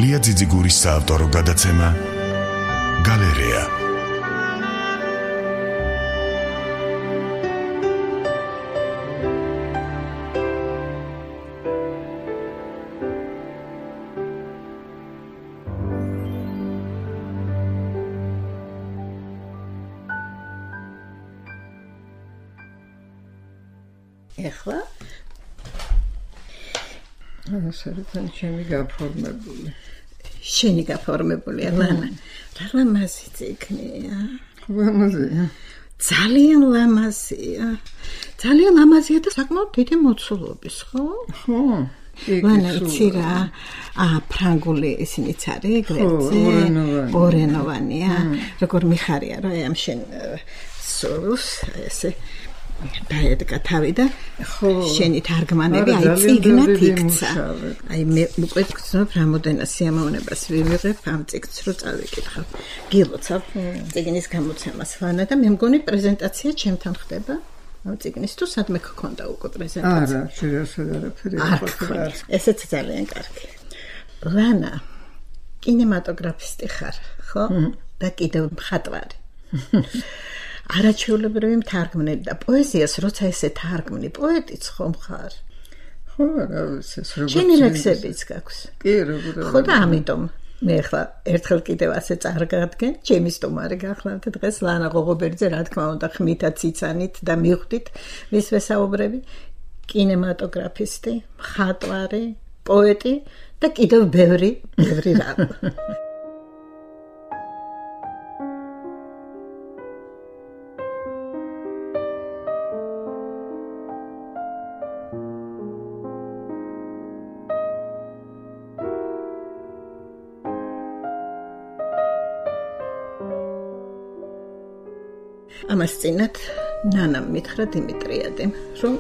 ილია ძიძიგურის საავტორო გადაცემა გალერეა. ეხლა ასეთთან ჩემი გაფორმებული. შენი გაფორმებულია, ლანა. რა ლამაზი ციგნია. ლამაზია. ძალიან ლამაზია. ძალიან ლამაზია და საკმაოდ დიდი მოცულობის, ხო? ხო. ლანა, იცი რა? ფრანგული ისინიც არის ეგრეთზე. ორენოვანია. როგორ მიხარია რა ამ შენ სულს ესე დაედგა თავი და შენი თარგმანები აი წიგნად იქცა. აი მე უკვე გწნობ რამოდენა სიამოვნებას ვივიღებ ამ წიგნს რო წავიკითხავ. გილოცავ წიგნის გამოცემას ლანა და მე მგონი პრეზენტაცია ჩემთან ხდება ამ წიგნის თუ სადმე გქონდა უკვე პრეზენტაცია. არა, შეიძლება არაფერი არ. ესეც ძალიან კარგი. ლანა კინემატოგრაფისტი ხარ, ხო? და კიდევ მხატვარი. არაჩვეულებრივი მთარგმნელი და პოეზიას როცა ესე თარგმნი პოეტიც ხომ ხარ? ხო, რა ვიცი, როგორც შენი ლექსებიც გაქვს. კი, როგორ. ხო და ამიტომ მე ხლა ერთხელ კიდევ ასე წარგადგენ, ჩემი სტუმარი გახლავთ დღეს ლანა ღოღობერძე, რა თქმა უნდა, ხმითა ციცანით და მიხვდით ვის ვესაუბრები, კინემატოგრაფისტი, მხატვარი, პოეტი და კიდევ ბევრი რამ. ამას წინათ ნანამ მითხრა დიმიტრიადემ, რომ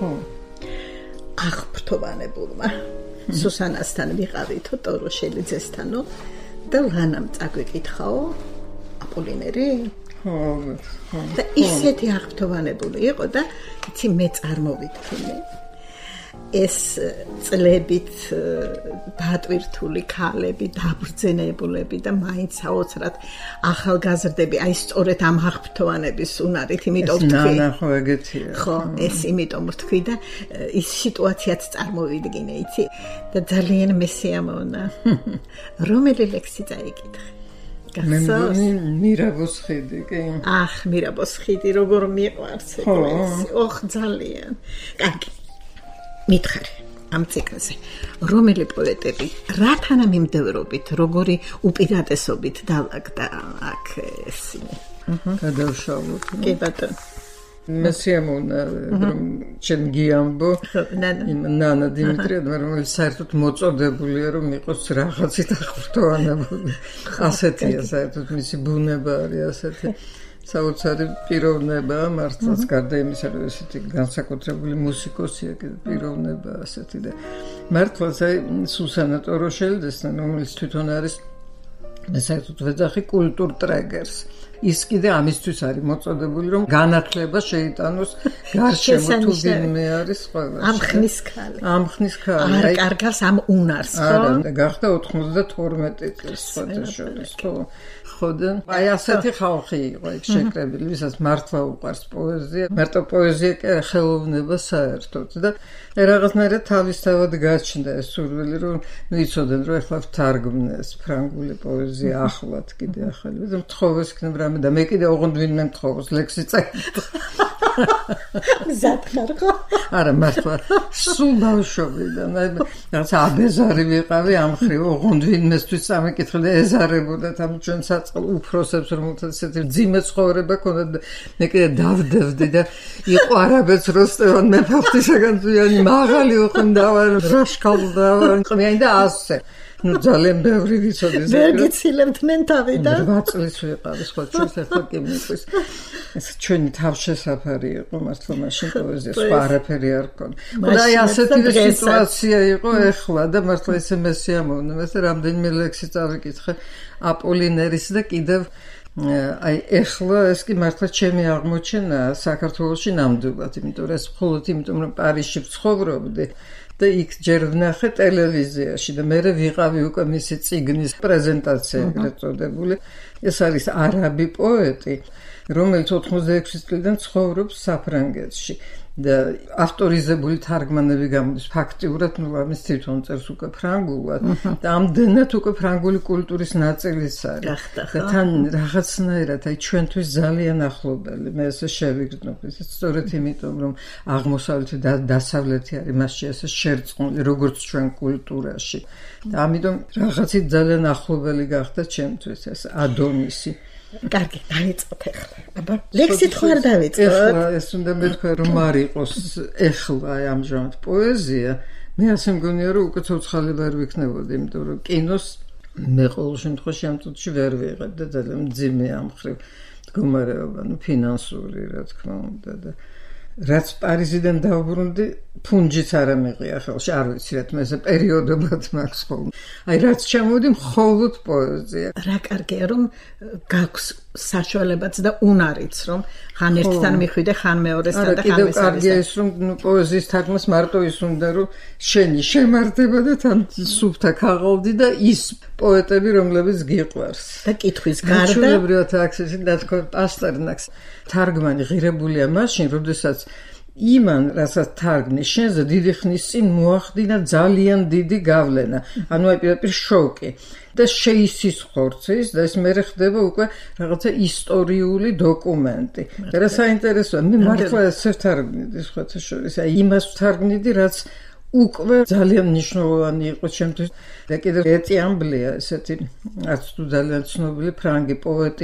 აღფრთოვანებულმა სუსანასთან ვიყავითო ტოროშელიძესთანო და ლანამ წაგვიკითხაო აპოლინერი? ხო. და ისეთი აღფრთოვანებული იყო და იცი მე წარმოვიდგინე ეს წლებით დატვირთული ქალები, დაბრძენებულები და მაინც საოცრად ახალგაზრდები, აი სწორედ ამ აღფრთოვანების უნარით, იმიტომ ვთქვი. ხო, ეგეთია. ხო, ეს იმიტომ ვთქვი და ის სიტუაციაც წარმოვიდგინე, იცი? და ძალიან მესიამოვნა. რომელი ლექსი წაიკითხე? გახსოვს? მირაბოს ხიდი, კი. მირაბოს ხიდი, როგორ მიყვარს ეს? ოხ, ძალიან. კარგი. მითხარი ამ ციგნზე რომელი პოეტები რა თანამიმდევრობით როგორი უპირატესობით დავაგდა აქ ესინი გადავშალოთ კი ბატონო მესიამოვნა რომ შენ გიამბო ნანა დიმიტრიადა რომელიც საერთოდ მოწოდებულია რომ იყოს რაღაცით აღფრთოვანებული ასეთია საერთოდ მისი ბუნება არის ასეთი საოცარი პიროვნება მართლაც გარდა იმისა რომ ესეთი განსაკუთრებული მუსიკოსია კიდე პიროვნება ასეთი და მართლაც აი სუსანა ტოროშელიძესთან რომელიც თვითონ არის მე საერთოდ ვეძახი კულტურ ტრეგერს ის კიდე ამისთვის არის მოწოდებული რომ განათლება შეიტანოს გარშემო თუ ვინმე არის ყველაში ამ ხნის ქალი არ კარგავს ამ უნარს ხო არა გახდა 92 წლის შორის ხო და აი ასეთი ხალხი იყო იქ შეკრებილი ვისაც მართლა უყვარს პოეზია მარტო პოეზია კი ხელოვნება საერთოდ და რაღაცნაირად თავისთავად გაჩნდა ეს სურვილი რომ ვიცოდნენ რომ ეხლა ვთარგმნეს ფრანგული პოეზია ახლად კიდე ახალი და მთხოვეს იქნებ რამე და მე კიდე ოღონდ ვინმე მთხოვოს ლექსი წაიკითხა მზად ხარ ხო არა მართლა სულ ბავშვობიდან რაღაც აბეზარი ვიყავი ამ ხრივ ოღონდ ვინმესთვის წამიკითხე და ეზარებოდათ ამ ჩვენ უფროსებს რომელთაც ესეთი ძიმე ცხოვრება ქონდათ მე კიდე დავდევდი და იყო არაბეთს როსტევან მეფახტისაგან ზიანი მაღალი უხმდავარ რაშკალდავარ ყმიანი და ასე ну ძალიან ბევრი ვიცოდი ვერ გიცილებდნენ თავიდან 8 წლის ვიყავი ხო ჩვენს ერთად კი მიყვის ეს ჩვენი თავშესაფარი იყო მართლა მაშინ პოეზია სხვა არაფერი არ ქონდა და აი ასეთი სიტუაცია იყო ეხლა და მართლა ესე მესიამოვნა მე რამდენიმე ლექსი წავიკითხე აპოლინერის და კიდევ აი ეხლა ეს კი მართლა ჩემი აღმოჩენა საქართველოში ნამდვილად იმიტომ რომ ეს მხოლოდ იმიტომ რომ პარიზში ვცხოვრობდი და იქ ჯერ ვნახე ტელევიზიაში და მე ვიყავი უკვე მისი წიგნის პრეზენტაცია ეგრეთ წოდებული. ეს არის არაბი პოეტი, რომელიც 86 წლიდან ცხოვრობს საფრანგეთში და ავტორიზებული თარგმანები გამოდის ფაქტიურად, ამის თვითონ წერს უკვე ფრანგულად და ამდენად უკვე ფრანგული კულტურის ნაწილიც არის. და თან რაღაცნაირად ჩვენთვის ძალიან ახლობელი. მე ესე შევიგრძნობ, ეს სწორედ იმიტომ, რომ აღმოსავლეთი და დასავლეთი არის მასში ესე შერწყმული, როგორც ჩვენ კულტურაში. და ამიტომ რაღაცით ძალიან ახლობელი გახდა ჩემთვის ეს ადონისი. კარგი, დავიწყოთ ახლა. აბა, ლექსით ხო არ დავიწყოთ? ახლა ეს უნდა მეთქვა, რომ არ იყოს ახლა ამჟამად პოეზია. მე ასე მგონია, რომ უკვე ცოცხალი ვერ ვიქნებოდი, იმიტომ რომ კინოს მე ყოველ შემთხვევაში ამ წუთში ვერ ვიღებ და ძალიან მძიმეა ამ მხრივ მდგომარეობა, ფინანსური, რა თქმა უნდა და რაც პარიზიდან დავბრუნდი, ფუნჯიც არ ამეყია ხელში, არ ვიცი რა თქმა, ეს პერიოდობად მაქვს ხოლმე. აი რაც ჩამოვიდი, მხოლოდ პოეზია. რა კარგია, რომ გაქვს საშუალებაც და უნარიც, რომ ხან ერთთან მიხვიდე, ხან მეორესთან და ხან მესამესთან. კარგია ის, რომ პოეზიის თარგმნას მარტო ის უნდა, რომ შენი შემართება და თან სუფთა ქაღალდი და ის პოეტები, რომლებიც გიყვარს. და კითხვის გარდა ჩვეულებრივად აქცენტი და თქვა პასტერნაკს თარგმანი ღირებულია მაშინ, როდესაც იმან, რასაც თარგმნის, შენზე დიდი ხნის წინ მოახდინა ძალიან დიდი გავლენა. ანუ აი პირდაპირ შოკი. და შეისის ხორცის და ეს მერე ხდება უკვე რაღაცა ისტორიული დოკუმენტი. და რა საინტერესოა, მე მართლა ეს თარგმნიდი სხვათა შორის, აი იმას თარგმნიდი, რაც უკვე ძალიან მნიშვნელოვანი იყო ჩემთვის. და კიდევ ეტი ამბლია, ესეთი არც თუ ძალიან ცნობილი ფრანგი პოეტი,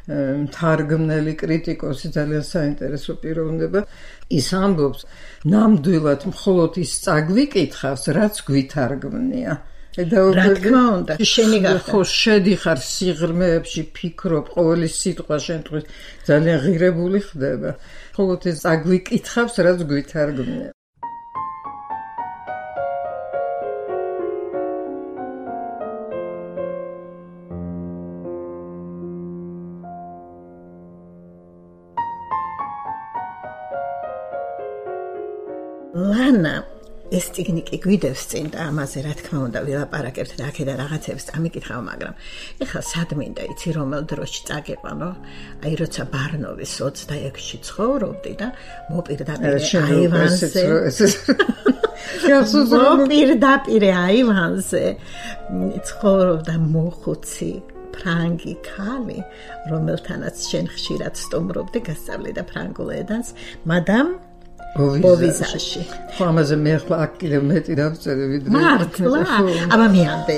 თარგმნელი, კრიტიკოსი, ძალიან საინტერესო პიროვნება. ის ამბობს, ნამდვილად მხოლოდ ის წაგვიკითხავს, რაც გვითარგმნია. რა თქმა უნდა, შენი გახდა. ხო, შედიხარ სიღრმეებში, ფიქრობ, ყოველი სიტყვა შენთვის ძალიან ღირებული ხდება. მხოლოდ ის წაგვიკითხავს, რაც გვითარგმნია. ლანა ეს ტექნიკი გვიდევს წინ და ამაზე რა თქმა უნდა ვილაპარაკებთ და აქედან რაღაცებს წამიკითხავ, მაგრამ ეხლა სადმინდა იცი რომელ დროში წაგიყვანო? აი როცა ბარნოვის 26-ში ცხოვრობდი და მოპირდაპირე აივანზე ცხოვრობდა მოხუცი ფრანგი ქალი, რომელთანაც შენ ხშირად სტუმრობდი, გასწავლიდა ფრანგულ ენას, მადამ ბოვიზაჟი. ხო, ამაზე მე ახლა აქ კიდევ მეტი დავწერე ვიდრე. მართლა? აბა მეამდე.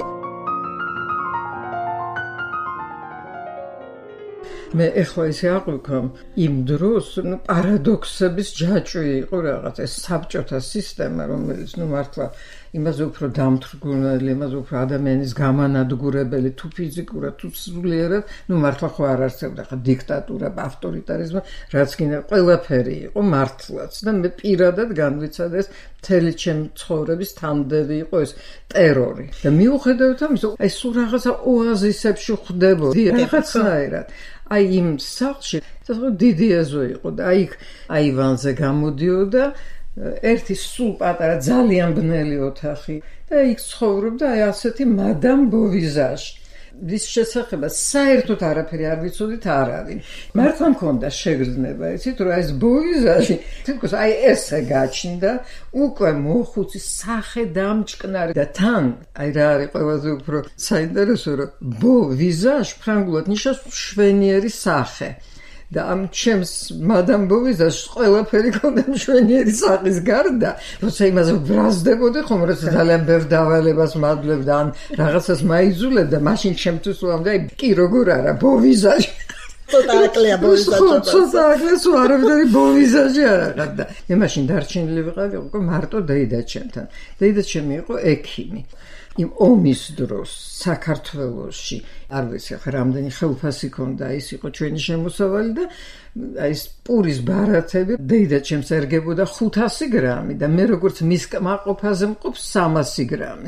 მე ახლა ისე აღვიქვამ, იმ დროს პარადოქსების ჯაჭვი იყო რაღაც, ეს საბჭოთა სისტემა, რომელიც მართლა იმაზე უფრო დამთრგუნელი, იმაზე უფრო ადამიანის გამანადგურებელი, თუ ფიზიკურად, თუ სულიერად, მართლა ხო არ არსებობდა ხა დიქტატურა, ავტორიტარიზმი, რაც კიდე ყველაფერი იყო მართლაც და მე პირადად განვიცადა ეს მთელი ჩემი ცხოვრების თანმდევი იყო ეს ტერორი. და მიუხედავად ამისა, აი სულ რაღაცა ოაზისებში ხვდებოდი რაღაცნაირად. აი იმ სახლში დიდი ეზო იყო და აი აივანზე გამოდიოდა ერთი სულ პატარა ძალიან ბნელი ოთახი და იქ ცხოვრობდა აი ასეთი მადამ ბოვიზაჟი. ვის შესახება საერთოდ არაფერი არ ვიცოდით არავინ. მართლა მქონდა შეგრძნება, იცით, რომ ეს ბოვიზაჟი თითქოს აი ესე გაჩნდა, უკვე მოხუცი სახე დამჭკნარი და თან აი რა არის ყველაზე უფრო საინტერესო, რომ ბოვიზაჟ ფრანგულად ნიშნავს მშვენიერი სახე. და ამ ჩემს მადამ ბოვიზაჟს ყველაფერი ქონდა მშვენიერი სახის გარდა, როცა იმაზე ბრაზდებოდი ხომ, როცა ძალიან ბევრ დავალებას მადლებდა ან რაღაცას მაიძულებდა, მაშინ ჩემთვის უამდა, კი როგორ არა ბოვიზაჟი. ცოტა აკლია ბოვიზაჟი. ცოტა აკლია, სულ არავითარი ბოვიზაჟი არ აღარდა. მე მაშინ დარჩენილი ვიყავი უკვე მარტო დეიდაჩემთან. დეიდაჩემი იყო ექიმი. იმ ომის დროს საქართველოში არ ვიცი ხა რამდენი ხელფასი ქონდა, ის იყო ჩვენი შემოსავალი და აი ეს პურის ბარათები დეიდაჩემს ერგებოდა 500 გრამი და მე როგორც მის კმაყოფაზე მყოფ 300 გრამი.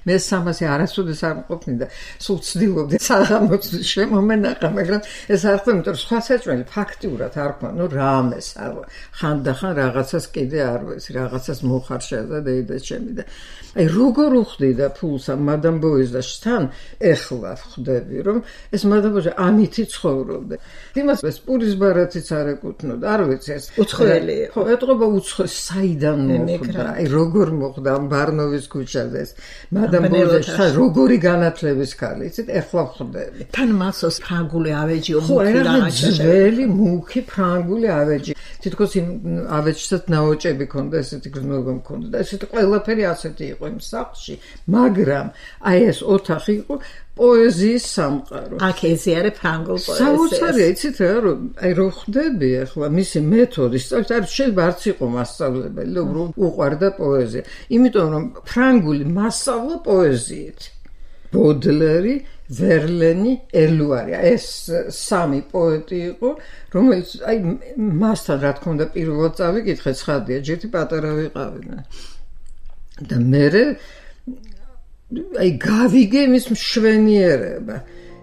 მე 300 არასოდეს არ მყოფნიდა სულ ცდილობდი საღამოს შემომენახა მაგრამ ეს არ ხდება იმიტომ რომ სხვა საჭმელი ფაქტიურად არ ხმა ნუ რამეს ხანდახან რაღაცას კიდე არ ვიცი რაღაცას მოხარშა და დეიდა ჩემი და აი როგორ უხდიდა ფულს ამ მადამ ბოიზაშთან ეხლა ხვდები რომ ეს მადამ ბოიზა ამითი ცხოვრობდა იმას ეს პურის ბარათიც არ ეკუთვნოდა არ ვიცი ეს უცხოელი ხო ეტყობა უცხო საიდან მოხდა აი როგორ მოხდა ამ ბარნოვის ქუჩაზე ეს მადამ ბოიზაშთან როგორი განათლების ქალი იცით ეხლა ხვდები თან მასოს ფრანგული ავეჯი ხო რაღაც ძველი მუქი ფრანგული ავეჯი თითქოს იმ ავეჯსაც ნაოჭები ქონდა ესეთი გრძნობა მქონდა და ესეთი ყველაფერი ასეთი იყო იმ სახლში მაგრამ აი ეს ოთახი იყო პოეზიის სამყარო აქ ეზიარე ფრანგულ პოეზიას საოცარია იცით რა რომ აი რო ხვდები ახლა მისი მეთოდი სწორედ არ შეიძლება არც იყო მასწავლებელი რომ უყვარდა პოეზია იმიტომ რომ ფრანგული მასწავლა პოეზიით ბოდლერი ვერლენი ელუარი ეს სამი პოეტი იყო რომელიც აი მასთან რა თქმა უნდა პირველად წავიკითხე ცხადია ჯერთი პატარა ვიყავი და მე აი გავიგე მის მშვენიერება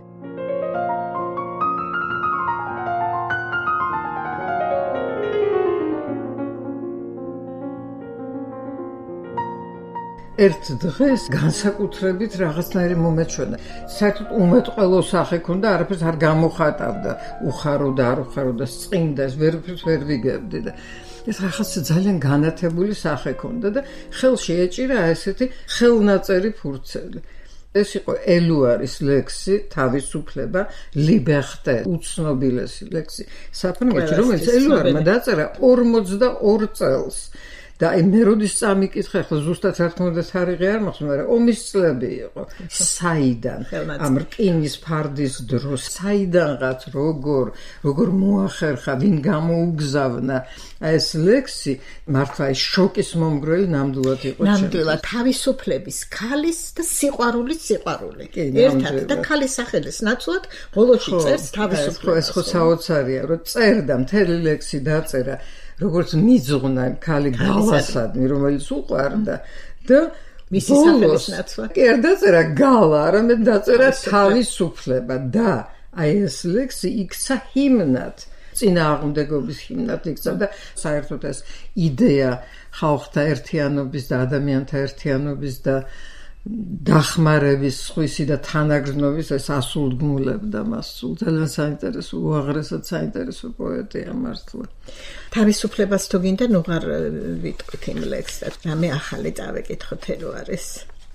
ერთ დღეს განსაკუთრებით რაღაცნაირი მომეჩვენა. საერთოდ უმეტყველო სახე ქონდა, არაფერს არ გამოხატავდა, უხარო და არ უხარო და წინდა, ვერაფერს ვერ ვიგებდი და ეს რაღაც ძალიან განათებული სახე ქონდა და ხელში ეჭირა ესეთი ხელნაწერი ფურცელი. ეს იყო ელუარის ლექსი, თავისუფლება, ლიბერტე, უცნობილესი ლექსი. საფრანგეთში, რომელიც ელუარმა დაწერა 42 წელს. და აი მე როდის წამიკითხე ახლა ზუსტად რა თქმა უნდა თარიღი არ მახსოვს მაგრამ ომის წლები იყო საიდან ამ რკინის ფარდის დროს საიდანღაც როგორ მოახერხა ვინ გამოუგზავნა ეს ლექსი მართლა ის შოკის მომგვრელი ნამდვილად იყო ნამდვილად თავისუფლების ქალის და სიყვარულის სიყვარული ერთად და ქალის სახელის ნაცვლად ბოლოში წერს თავისუფლებას ეს ხო საოცარია რომ წერდა მთელი ლექსი დაწერა როგორც მიძღვნა ქალი გალასადმი რომელიც უყვარდა და მისი სახელის ნაცვლად კი არ დაწერა გალა არამედ დაწერა თავისუფლება და აი ეს ლექსი იქცა ჰიმნად წინააღმდეგობის ჰიმნად იქცა და საერთოდ ეს იდეა ხალხთა ერთიანობის და ადამიანთა ერთიანობის და დახმარების სხვისი და თანაგრძნობის ეს ასულგმულებდა მას სულ ძალიან საინტერესო უაღრესად საინტერესო პოეტია მართლა თავისუფლებას თუ გინდა ნუღარ ვიტყვით იმ ლექსს და მე ახალი წავეკითხოთ ელუარის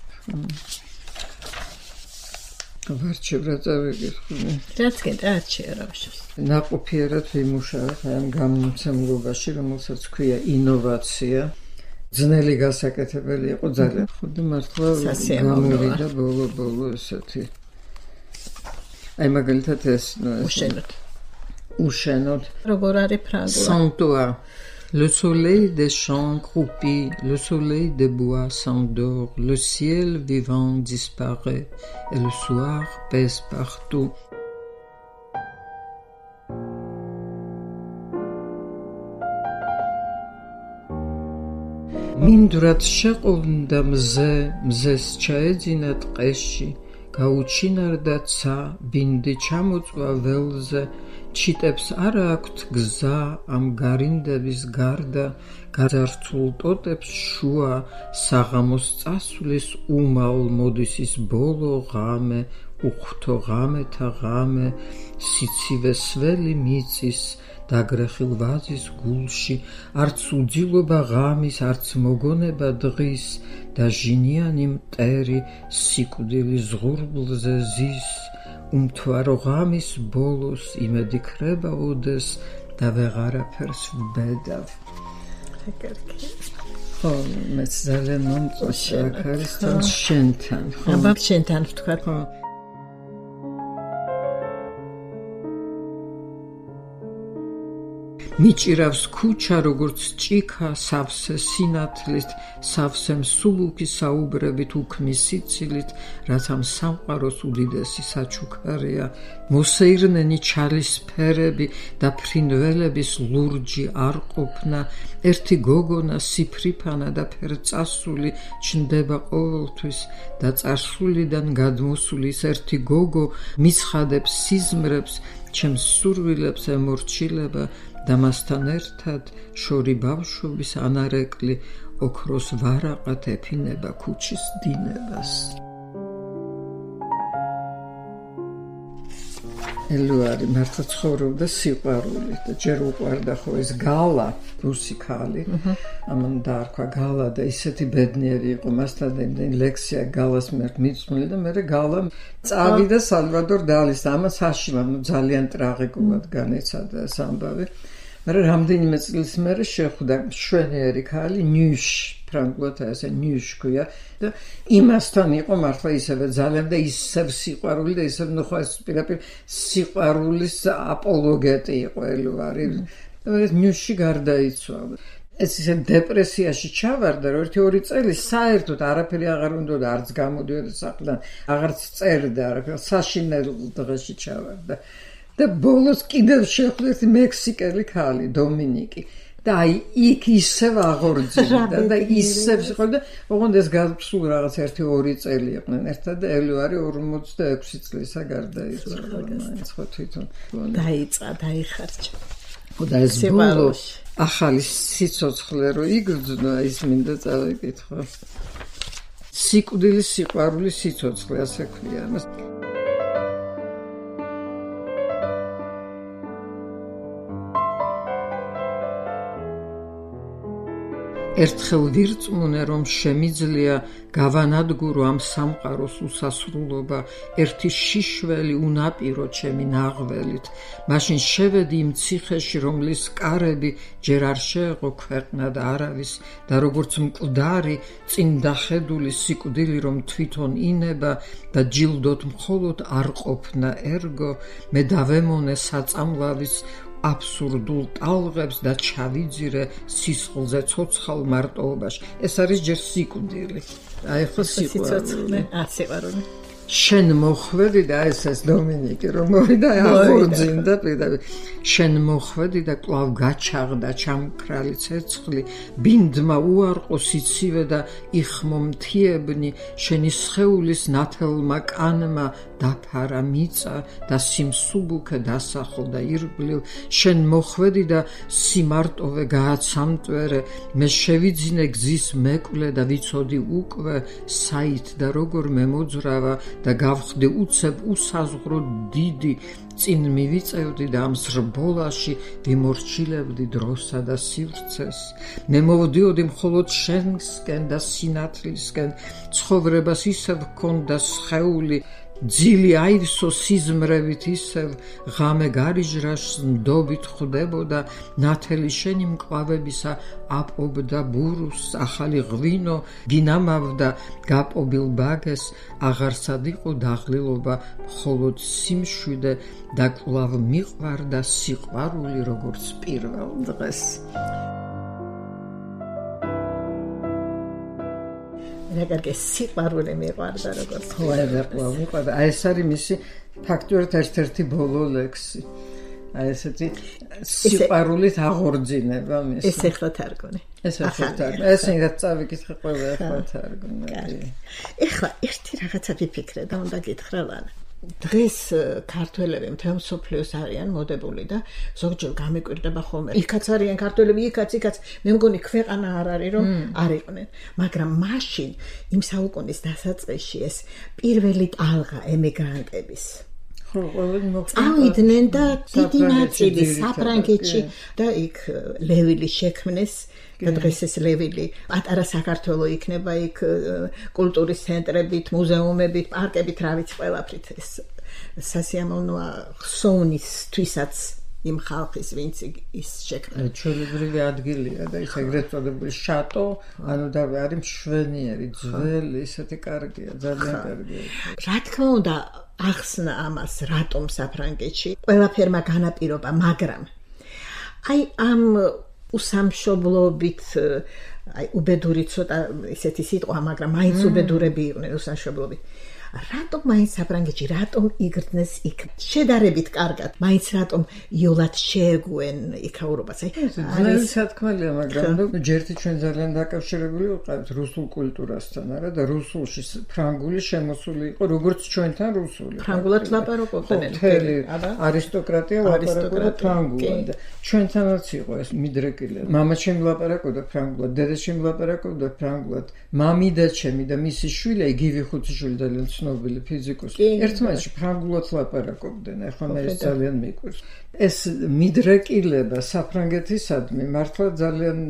ვარჩევ რა წავეკითხო რაც გინდა არჩევ რა ვშოს ნაყოფიერად ვიმუშავებ ამ გამომცემლობაში რომელსაც ქვია ინოვაცია ძნელი გასაკეთებელი იყო ძალიან ხოდა მართლა გამოვიდა ბოლო ესეთი აი მაგალითად ეს უშენოდ როგორ არის ფრანგულად Sans-toi le soleil des champs croupit le soleil des bois s'endort le ciel vivant disparaît et le soir pèse partout მინდვრად შეყოლნდა მზეს ჩაეძინა ტყეში გაუჩინარდა ცა ბინდი ჩამოწვა ველზე ჩიტებს არა აქვთ გზა ამ გარინდების გარდა გაძარცულ ტოტებს შუა საღამოს წასვლის უმალ მოდის ის ბოლო ღამე უხთო ღამეთა ღამე სიცივე სველი მიწის დაგრეხილ ვაზის გულში არც უძილობა ღამის არც მოგონება დღის და ჟინიანი მტერი სიკვდილი ზღურბლზე ზის უმთვარო ღამის ბოლოს იმედი ქრება ოდეს და ვეღარაფერს ვბედავ ხო მეც ძალიან მომწონს აქ არის თან შენთან ხო აბა შენთან ვთქვა ხო მიჭირავს ქუჩა როგორც ჭიქა სავსე სინათლით სავსე მსუბუქი საუბრებით უქმის სიცილით რაც ამ სამყაროს უდიდესი საჩუქარია მოსეირნენი ჩალის ფერები და ფრინველების ლურჯი არ ყოფნა ერთი გოგონა სიფრიფანა და ფერწასული ჩნდება ყოველთვის და წარსულიდან გადმოსული ერთი გოგო მიცხადებს სიზმრებს ჩემს სურვილებს ემორჩილება და მასთან ერთად შორი ბავშვობის ანარეკლი ოქროს ვარაყად ეფინება ქუჩის დინებას. ელუარი მართლა ცხოვრობდა სიყვარულით და ჯერ უყვარდა ხო ეს გალა რუსი ქალი ამან დაარქვა გალა და ისეთი ბედნიერი იყო მასთან იმდენი ლექსია გალას მიწმული და მე გალა წავიდა სალვადორ დალის ამას აშიმა ძალიან ტრაგიკულად განეცადა ეს ამბავი მაგრამ რამდენიმე წლის მერე შეხვდა შვენიერი ქალი ნიუშ ფრანგულად ასე ნიუშ ქვია და იმასთან იყო მართლა ისევე ძალიან და ისევ სიყვარული და ისევ ნუ ხო ეს პირდაპირ სიყვარულის აპოლოგეტი იყო ელუარი ნიუში გარდაიცვალა ეს ისე დეპრესიაში ჩავარდა რომ 1-2 წელი საერთოდ არაფერი აღარ უნდა არც გამოდიოდა სახლიდან აღარც წერდა არაფერი საშინელ დღეში ჩავარდა და ბოლოს კიდევ შეხვდა მექსიკელი ქალი დომინიკი და იქ ისევ აღორძინდა და ისევ შეხვდა ოღონდ ეს გასულ რაღაც 1-2 წელი იყვნენ ერთად და ელუარი 46 წლისა გარდაიცვალა მაინც ხო თვითონ დაიწყა დაიხარჯა და ეს ბოლო ახალი სიცოცხლე რო იგრძნო ის მინდა წავიკითხო სიკვდილის სიყვარულის სიცოცხლე ასე ქვია მას ერთხელ ვირწმუნე რომ შემიძლია გავანადგურო ამ სამყაროს უსასრულობა ერთი შიშველი უნაპირო ჩემი ნაღველით მაშინ შევედი იმ ციხეში რომლის კარები ჯერ არ შეეყო ქვეყნად არავის და როგორც მკვდარი წინ დახედული სიკვდილი რომ თვითონ ინება და ჯილდოთ მხოლოდ არ ყოფნა ერგო მე დავემონე საწამლავის აბსურდულ ტალღებს და ჩავიძირე სისხლზე ცოცხალ მარტოობაში ეს არის ჯერ სიკვდილი აი ხო სიყვარული სიყვარული შენ მოხვედი და ეს დომინიკი რომ მოვიდა აღორძინდა პირდაპირ შენ მოხვედი და კვლავ გაჩაღდა ჩამქრალი ცეცხლი ბინდმა უარყო სიცივე და იხმო მთიებნი შენი სხეულის ნათელმა კანმა დაფარა მიწა და სიმსუბუქე დასახლდა ირგვლივ შენ მოხვედი და სიმარტოვე გააცამტვერე მე შევიძინე გზის მეკვლე და ვიცოდი უკვე საით და როგორ მემოძრავა და გავხდი უცებ უსაზღვრო დიდი წინ მივიწევდი და ამ ზრბოლაში ვიმორჩილებდი დროსა და სივრცეს მე მოვდიოდი მხოლოდ შენსკენ და სინათლისკენ ცხოვრებას ისევ ჰქონდა სხეული ძილი აივსო სიზმრებით ისევ ღამე გარიჟრას ნდობით ხვდებოდა ნათელი შენი მკლავებისა აპობდა ბურუს ახალი ღვინო გინამავდა გაპობილ ბაგეს აღარსად იყო დაღლილობა მხოლოდ სიმშვიდე და კვლავ მიყვარდა სიყვარული როგორც პირველ დღეს რეგარგე სიყვარული მიყვარდა როგორც ხო მიყვარდა აი ეს არის მისი ფაქტურად ერთ-ერთი ბოლო ლექსი აი ესეთი სიყვარულით აღორძინება მისი ეს ახლა თარგმანი ეს ინგაც წავიკითხე ყველა ახლა თარგმანი ახლა ერთი რაღაცა ვიფიქრე და უნდა გითხრა ლანა დღეს ქართველები მთელ მსოფლიოს არიან მოდებული და ზოგჯერ გამიკვირდება ხოლმე იქაც არიან ქართველები იქაც მე მგონი ქვეყანა არ არის რომ არ იყვნენ მაგრამ მაშინ იმ საუკუნის დასაწყისში ეს პირველი ტალღა ემიგრანტების ხო ყველანი წავიდნენ და დიდი ნაწილი საფრანგეთში და იქ ლევილი შექმნეს და დღეს ეს ლევილი პატარა საქართველო იქნება იქ კულტურის ცენტრებით, მუზეუმებით, პარკებით, რა ვიცი, ყველაფრით ეს სასიამოვნოა ხსოვნისთვისაც იმ ხალხის ვინც ის შექმნა. ჩვეულებრივი ადგილია და ის ეგრეთ წოდებული შატო, ანუ და არის მშვენიერი, ძველი, ისეთი კარგია, ძალიან კარგია. რა თქმა უნდა, ახსნა ამას რატომ საფრანგეთში ყველაფერმა განაპირობა, მაგრამ აი ამ უსამშობლობით აი უბედური ცოტა ესეთი სიტყვა, მაგრამ მაინც უბედურები იყვნენ უსამშობლობით. რატომ მაინც საფრანგეთში, რატომ იგრძნეს იქ შედარებით კარგად, მაინც რატომ იოლად შეეგუენ იქაურობას? აი, სათქმელია, მაგრამ ჯერთი ჩვენ ძალიან დაკავშირებული ვიყავით რუსულ კულტურასთან, არა და რუსულში ფრანგული შემოსული იყო, როგორც ჩვენთან რუსული. ფრანგულად ლაპარაკობდნენ. არისტოკრატია ლაპარაკობდა ფრანგულად და ჩვენთანაც იყო ეს მიდრეკილი. მამაჩემი ლაპარაკობდა ფრანგულად, დედაჩემი ლაპარაკობდა ფრანგულად, მამიდა ჩემი და მისი შვილი, გივი ხუთიშვილი ძალიან ცნობილი ფიზიკოსი ერთმანეთში ფრანგულად ლაპარაკობდნენ. ახლა მე ეს ძალიან მიყვარს. ეს მიდრეკილება საფრანგეთისადმი მართლა ძალიან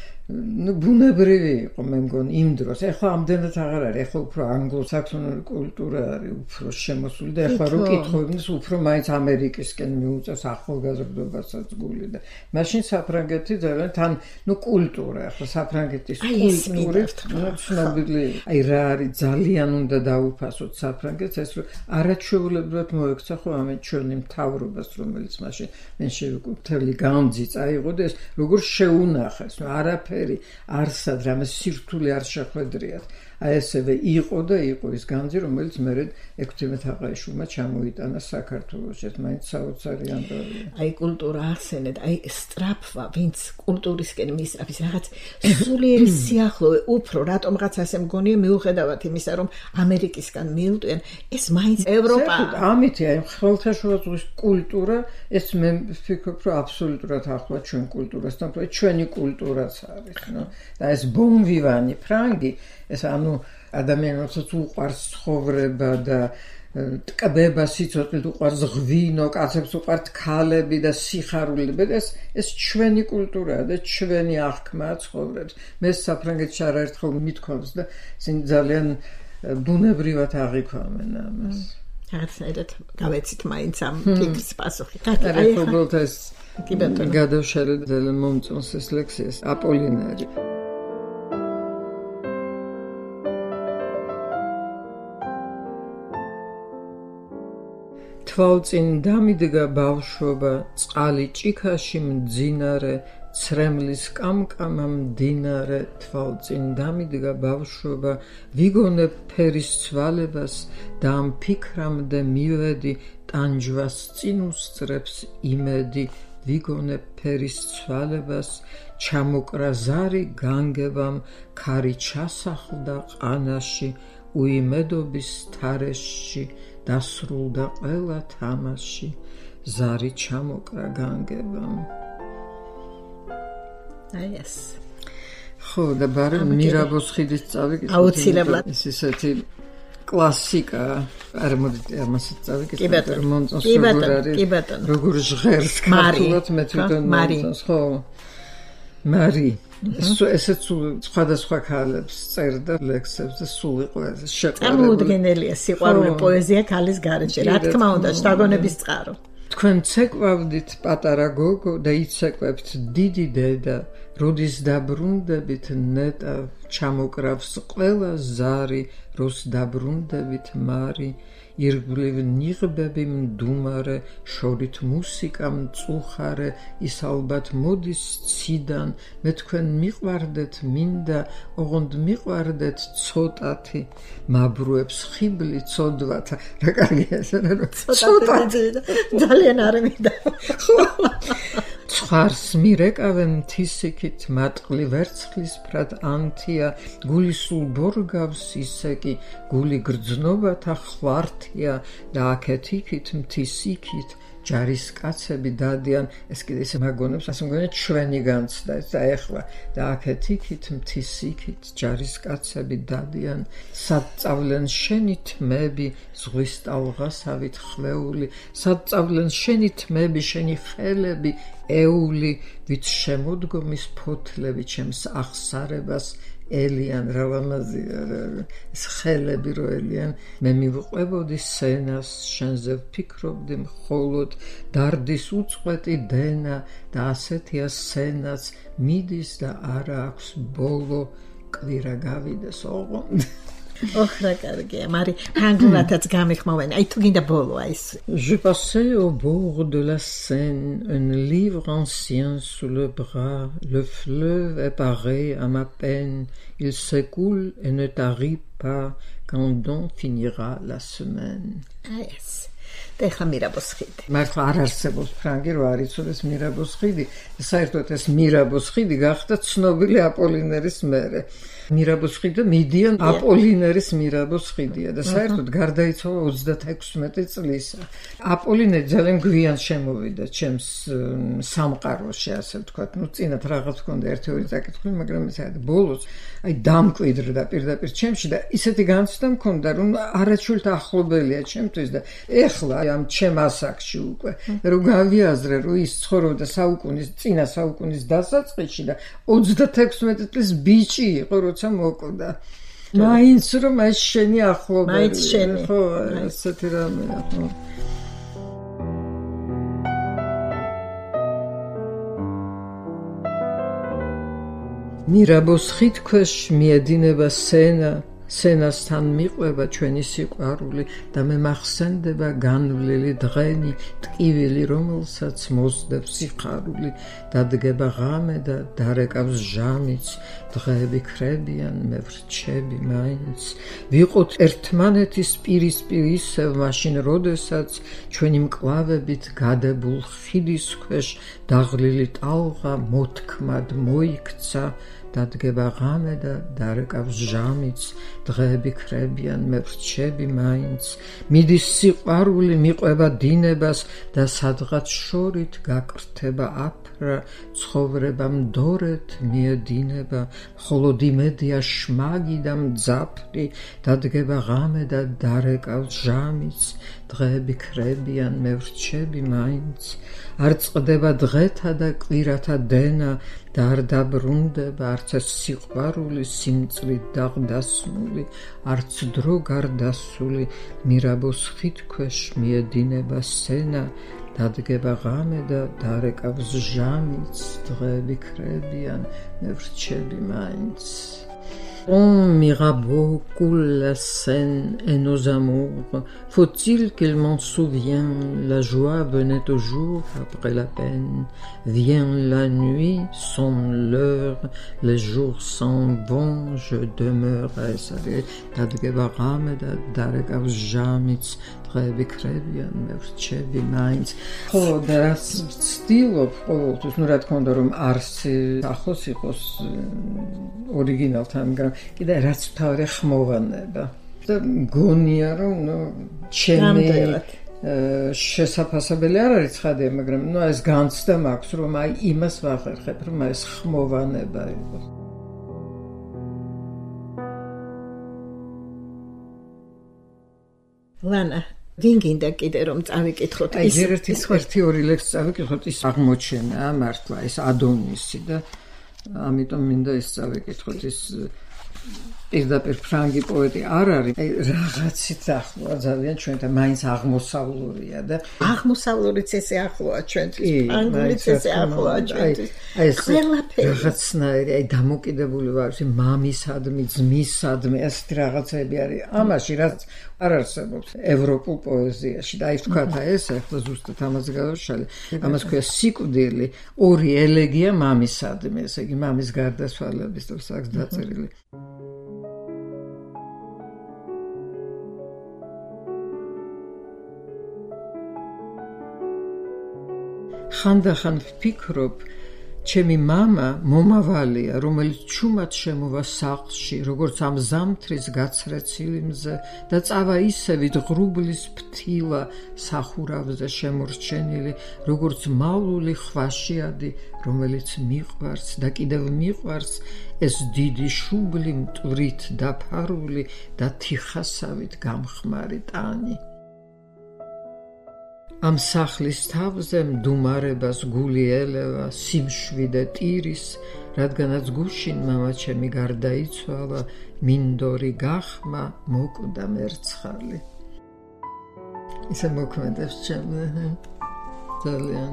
ბუნებრივი იყო მე მგონი იმ დროს. ახლა ამდენად აღარ არის. ახლა უფრო ანგლო-საქსონური კულტურა არის უფრო შემოსული და ახლა რო კითხულობს უფრო მაინც ამერიკისკენ მიუწევს ახალგაზრდობასაც გული და მაშინ საფრანგეთი ძალიან თან კულტურა. ახლა საფრანგეთის კულტურით ცნობილი აი რა არის ძალიან უნდა დაუფასოთ საფრანგეთს ეს რომ არაჩვეულებრივად მოექცა ხო ამ ჩვენი მთავრობას რომელიც მაშინ მენშევიკური განძი წაიღო და ეს როგორ შეუნახეს არაფერი არსად რამე სირთულე არ შეხვედრიათ. აი ესევე იყო და იყო ის განძი რომელიც მერე 16 აყაიშვილმა ჩამოიტანა საქართველოში. ეს მაინც საოცარი ამბავია. აი კულტურა ახსენეთ, აი სტრაფვა, ვინც კულტურისკენ მისწრაფის რაღაც სულიერი სიახლოვე უფრო რატომღაც ასე მგონია მიუხედავად იმისა რომ ამერიკისგან მიილტვიან ეს მაინც ევროპა. ამითი აი ხმელთაშუა ზღვის კულტურა ეს მე ვფიქრობ რომ აბსოლუტურად ახლო ჩვენ კულტურასთან, ჩვენი კულტურაც არის, ნო და ეს ბონვივანი ფრანგი ეს ანუ ადამიანებსაც უყვარს ცხოვრება და ტკბება სიცოცხლით უყვარს ღვინო, კაცებს უყვართ ქალები და სიხარულები და ეს ჩვენი კულტურაა და ჩვენი აღქმა ცხოვრებს. მე საფრანგეთში არაერთხელ მithქვამს და ძალიან ბუნებრივად აღიქვამენ ამას. რაღაცნაირად გავეცით მაინც ამ ტიპის პასუხი. აი უბრალოდ ეს გადავშალე ძალიან მომწონს ეს ლექსია აპოლინარი. თვალწინ დამიდგა ბავშვობა, წყალი ჭიქაში მძინარე, ცრემლის კამკამა მდინარე, თვალწინ დამიდგა ბავშვობა, ვიგონებ ფერის ცვალებას და ამ ფიქრამდე მივედი, ტანჯვას წინ უსწრებს იმედი, ვიგონებ ფერის ცვალებას, ჩამოკრა ზარი განგებამ, ქარი ჩასახლდა ყანაში, უიმედობის თარეშში, დასრულდა ყველა თამაში, ზარი ჩამოკრა განგებამ. აი ეს. ხო, და ბარე მირაბოს ხიდის წავიკითხე. აუცილებლად. ეს ისეთი კლასიკა. არ მოდით ამასაც წავიკითხე. კი ბატონო. როგორ ჟღერს ქართულად მე თვითონ მომწონს, ხო. მარი. ესეც სხვადასხვა ქალებს წერდა ლექსებს და სულ იყო ეს შეყვარებული. წარმოუდგენელია სიყვარული პოეზია ქალის გარეშე. რა თქმა უნდა, შთაგონების წყარო. თქვენ ცეკვავდით პატარა გოგო და იცეკვებთ დიდი დედა, როდის დაბრუნდებით ნეტა, ჩამოკრავს ყველა ზარი, როს დაბრუნდებით მარი, ირგვლივ ნიღბები მდუმარე, შორით მუსიკა მწუხარე, ის ალბათ მოდის ციდან, მე თქვენ მიყვარდეთ მინდა, ოღონდ მიყვარდეთ ცოტათი, მაბრუებს ხიბლი ცოდვათა. რა კარგია ეს რა ცოტათი ძალიან არ მინდა. ცხარს მირეკავენ თისიქით, მატყლი ვერცხლისფრად ანთია, გული სულ ბორგავს ისეკი, გული გრძნობათა ხვართია და აქეთ-იქით მთისიქით ჯარისკაცები დადიან. ეს კიდე ისე მაგონებს, ასე მგონია ჩვენი განცდა ეს და ეხლა და აქეთ-იქით მთისიქით ჯარისკაცები დადიან. სად წავლენ შენი თმები, ზღვის ტალღასავით ხლეული, სად წავლენ შენი თმები, შენი ხელები ეული, ვით შემოდგომის ფოთლები ჩემს აღსარებას ელიან. რა ლამაზია ეს ხელები რო ელიან. მე მივყვებოდი სენას, შენზე ვფიქრობდი მხოლოდ, დარდის უწყვეტი დენა და ასეთია სენაც, მიდის და არა აქვს ბოლო, კვირა გავიდეს ოღონდ. ოხრა კარგია, მაგრამ ფრანგულადაც გამიხმოვენ. აი თუ გინდა ბოლო აი ეს. Je passais au bord de la Seine, un livre ancien sous le bras, le fleuve est paré à ma peine, il s'écoule et ne tarit pas, quand donc finira la semaine. აი ეს. ეხლა მირაბოს ხიდი. მართლა არ არსებობს ფრანგი რო არ იცოდეს მირაბოს ხიდი. საერთოდ ეს მირაბოს ხიდი გახდა ცნობილი აპოლინერის მერე. მირაბოს ხიდი მიდიან აპოლინერის მირაბოს ხიდია და საერთოდ გარდაიცვალა 36 წლისა. აპოლინე ძალიან გვიან შემოვიდა ჩემს სამყაროში, ასე ვთქვათ. ნუ წინათ რაღაც ქონდა ერთი-ორი წაკითხული, მაგრამ ეს ბოლოს აი დამკვიდრდა პირდაპირ ჩემში და ისეთი განცდა მქონდა, რომ არაჩვენთ ახლობელია ჩემთვის და ეხლა ამ ჩემ ასაკში უკვე რომ გავიაზრე, რომ ის ცხოვრობდა წინა საუკუნის დასაწყისში და 36 წლის ბიჭი იყო, როცა მოკვდა. მაინც რომ ეს შენი ახლობელი. მაინც შენი. ხო, ესეთი რამეა, ხო. მირაბოს ხიდ ქვეშ მიედინება სენა, სენასთან მიყვება ჩვენი სიყვარული და მე მახსენდება განვლილი დღენი, ტკივილი, რომელსაც მოსდევს სიხარული, დადგება ღამე და დარეკავს ჟამიც, დღეები ქრებიან, მე ვრჩები მაინც. ვიყოთ ერთმანეთის პირისპირ ისევ, მაშინ როდესაც ჩვენი მკლავებით გადებულ ხიდის ქვეშ დაღლილი ტალღა მოთქმად მოიქცა, დადგება ღამე და დარეკავს ჟამიც, დღეები ქრებიან, მე ვრჩები მაინც. მიდის სიყვარული, მიყვება დინებას და სადღაც შორით გაკრთება აფრა, ცხოვრება მდორეთ მიედინება, მხოლოდ იმედია შმაგი და მძაფრი, დადგება ღამე და დარეკავს ჟამიც, დღეები ქრებიან, მე ვრჩები მაინც. არ წყდება დღეთა და კვირათა დენა და არ დაბრუნდება არც ეს სიყვარული სიმწრით დაღდასმული, არც დრო გარდასული, მირაბოს ხიდ ქვეშ მიედინება სენა, დადგება ღამე და დარეკავს ჟამიც, დღეები ქრებიან, მე ვრჩები მაინც. On Mirabeau coule la Seine et nos amours. Faut-il qu'il m'en souvienne? La joie venait toujours après la peine. Vient la nuit, sonne l'heure, les jours s'en vont, je demeure à essayer. Dadgeba rameda, darekav jamits, დღეები ქრებიან, მე ვრჩები მაინც. ხო, და რაც ვცდილობ ყოველთვის, ნუ რა თქმა უნდა, რომ არსი ახლოს იყოს ორიგინალთან, მაგრამ კიდე რაც თავი ხმოვანება. და მგონია, რომ ნუ ჩემი შესაძლებელი არ არის ცხადია, მაგრამ ნუ ეს განცდა მაქვს, რომ აი იმას ვახერხებ, რომ ეს ხმოვანება იყოს. ლანა ვინ გინდა კიდე რომ წავიკითხოთ ის ერთი-ორი ლექსი წავიკითხოთ ის აღმოჩენა მართლა ეს ადონისი და ამიტომ მინდა ის წავიკითხოთ ის პირდაპირ ფრანგი პოეტი არ არის აი რაღაცით ახლოა ძალიან ჩვენთან მაინც აღმოსავლურია და აღმოსავლურიც ესე ახლოა ჩვენთვის ფრანგულიც ესე ახლოა ჩვენთვის აი ეს რაღაცნაირი აი დამოკიდებული ვარ მამისადმი ძმისადმი ასეთი რაღაცები არის ამაში რაც არ არსებობს ევროპულ პოეზიაში და აი ვთქვათ ეს ახლა ზუსტად ამაზე გავშალე ამას ქვია სიკვდილი ორი ელეგია მამისადმი ესე იგი მამის გარდაცვალების დროს აქვს დაწერილი ხანდახან ვფიქრობ ჩემი მამა მომავალია რომელიც ჩუმად შემოვა სახლში როგორც ამ ზამთრის გაცრეცილი მზე და წავა ისევით ღრუბლის ფთილა სახურავზე შემორჩენილი როგორც მავლული ხვაშიადი რომელიც მიყვარს და კიდევ მიყვარს ეს დიდი შუბლი მტვრით დაფარული და თიხასავით გამხმარი ტანი ამ სახლის თავზე მდუმარებას გული ელევა სიმშვიდე ტირის რადგანაც გუშინ მამა ჩემი გარდაიცვალა მინდორი გახმა მოკვდა მერცხალი ისე მოქმედებს ჩემი ძალიან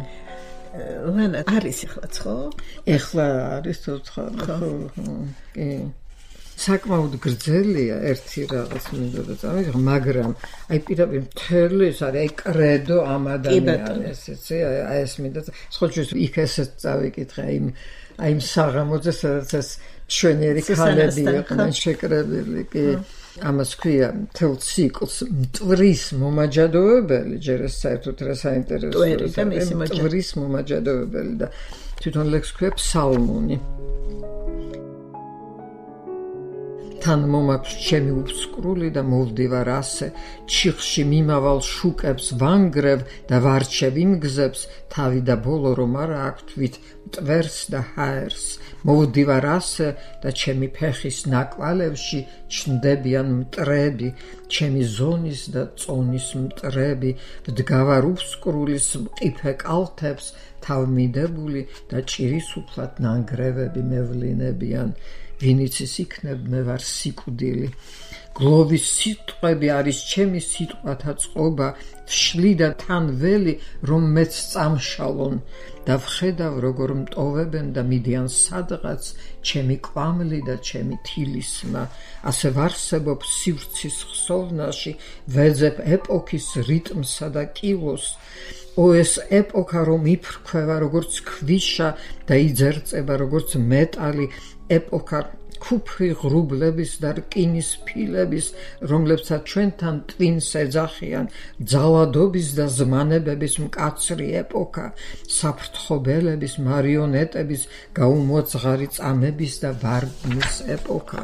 ლანა არის ახლა ხო? ახლა არის თოცხალი ხო კი საკმაოდ გრძელია ერთი რაღაც მინდა და წამიღო, მაგრამ აი პირდაპირ მთელი ეს არის აი კრედო ამ ადამიანის, იცი, აი ეს მინდა. სხვა შეიძლება იქ ესეც წავიკითხე აი იმ საღამოზე, სადაც ეს მშვენიერი ქალები იყვნენ შეკრებილი, კი. ამას ქვია მთელ ციკლს მტვრის მომაჯადოებელი, ჯერ ეს საერთოდ რა საინტერესოა, მტვრის მომაჯადოებელი და თვითონ ლექს ქვია ფსალმუნი. თან მომაქვს ჩემი უბსკრული და მოვდივარ ასე, ჩიხში მიმავალ შუკებს ვანგრევ და ვარჩევ იმ გზებს, თავი და ბოლო რომ არა აქვთ მტვერს და ჰაერს. მოვდივარ ასე და ჩემი ფეხის ნაკვალევში ჩნდებიან მტრები, ჩემი ზონის და წონის მტრები, ვდგავარ უბსკრულის მყიფე კალთებს, თავმიდებული და ჭირის უფლად ნანგრევები მევლინებიან. ვინიცის იქნებ მე ვარ სიკვდილი. გლოვის სიტყვები არის ჩემი სიტყვათა წყობა, ვშლი და თან ველი, რომ მეც წამშალონ და ვხედავ როგორ მტოვებენ და მიდიან სადღაც ჩემი კვამლი და ჩემი თილისმა. ასე ვარსებობ სივრცის ხსოვნაში, ვეძებ ეპოქის რიტმსა და კილოს. ეს ეპოქა რომ იფრქვევა როგორც ქვიშა და იძერწება როგორც მეტალი, ეპოქა ქუფრი ღრუბლების და რკინის ფილების, რომლებსაც ჩვენთან ტვინს ეძახიან, ძალადობის და ზმანებების მკაცრი ეპოქა, საფრთხობელების, მარიონეტების, გაუმოძღარი წამების და ვარდნის ეპოქა.